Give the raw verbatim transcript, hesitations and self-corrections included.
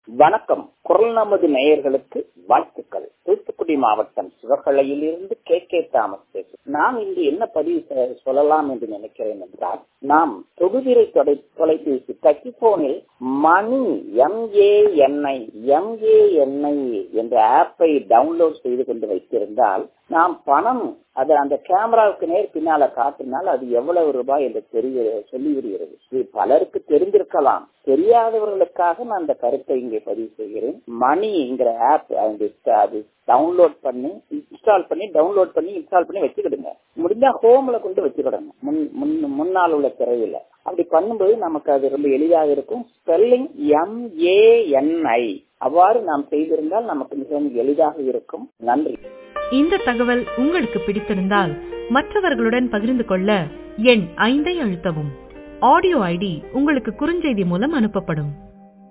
வணக்கம். குரல் நமது நேயர்களுக்கு வாழ்த்துக்கள். தூத்துக்குடி மாவட்டம் சிவகலையில் இருந்து கே கே தாமஸ் பேசுகிறேன். நாம் இன்று என்ன பதிவு சொல்லலாம் என்று நினைக்கிறேன் என்றால், நாம் தொடுதிரை தொலை தொலைபேசி டெலிபோனில் மணி எம்ஏஎன்ஐ எம்ஏஎன்ஐ என்ற ஆப்பை டவுன்லோட் செய்து கொண்டு வைத்திருந்தால், நாம் பணம் அது அந்த கேமராவுக்கு நேர் பின்னால காட்டினால் அது எவ்வளவு ரூபாய் என்று தெரிய சொல்லிவிடுகிறது. இது பலருக்கு தெரிந்திருக்கலாம். தெரியாதவர்களுக்காக நான் அந்த கருத்தை இங்கே பதிவு செய்கிறேன். மணிங்கிற ஆப் அது டவுன்லோட் பண்ணி இன்ஸ்டால் பண்ணி டவுன்லோட் பண்ணி இன்ஸ்டால் பண்ணி வச்சுக்கிடுங்க. முடிஞ்சா ஹோம்ல கொண்டு வச்சுக்கிடணும், முன் முன்னால் உள்ள திரையில. அப்படி பண்ணும்போது நமக்கு அது ரொம்ப எளிதாக இருக்கும். ஸ்பெல்லிங் எம்ஏஎன்ஐ அவ்வாறு நாம் செய்திருந்தால் நமக்கு மிகவும் எளிதாக இருக்கும். நன்றி. இந்த தகவல் உங்களுக்கு பிடித்திருந்தால் மற்றவர்களுடன் பகிர்ந்து கொள்ள எண் ஐந்தை அழுத்தவும். ஆடியோ ஐடி உங்களுக்கு குறுஞ்செய்தி மூலம் அனுப்பப்படும்.